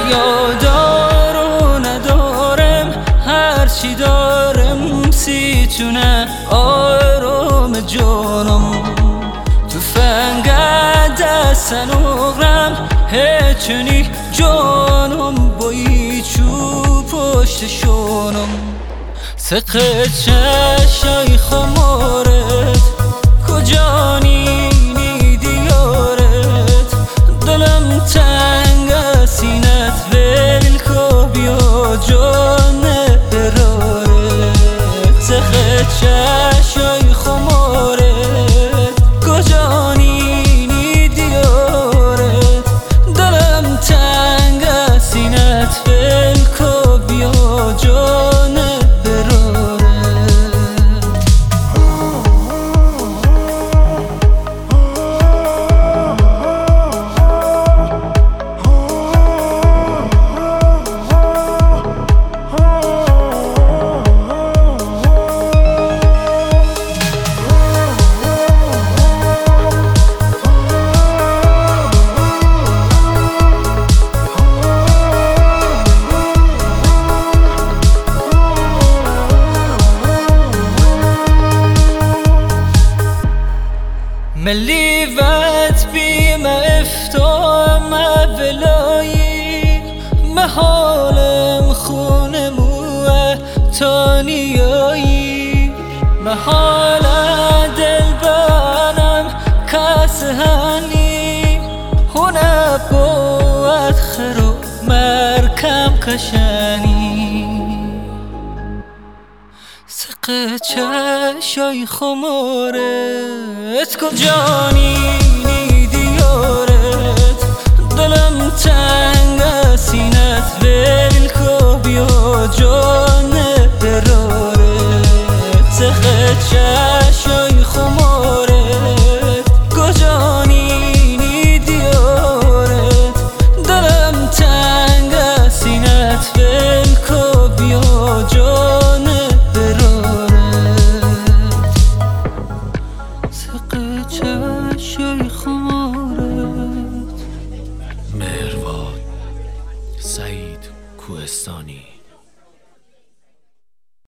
یادار و ندارم هرچی دارم سیتونه آرام جانم تو فنگه دستن اغرم هچنی جانم بایی چو پشت شونم سقه چشای خمارت کجا نینی دیارت دلم تنگ سینت ویل کو بیا جان برارت سقه چشای خمارت کجا نینی دیارت دلم تنگ سینت ویل کو بیا جان ملیوت بیم افتام ولایی محالم خونه موه تانیایی محال دل بانم کس هنی هونه بود خرو مرکم کشنی سقه چشای خمارت کجا نینی دیارت دلم تنگ سینت ویل کو بیا جان برارت سقه چشای خمارت کجا نینی دیارت دلم تنگ سینت ویل کو بیا جان چشای خمارت. مهرواد سعید کوهستانی.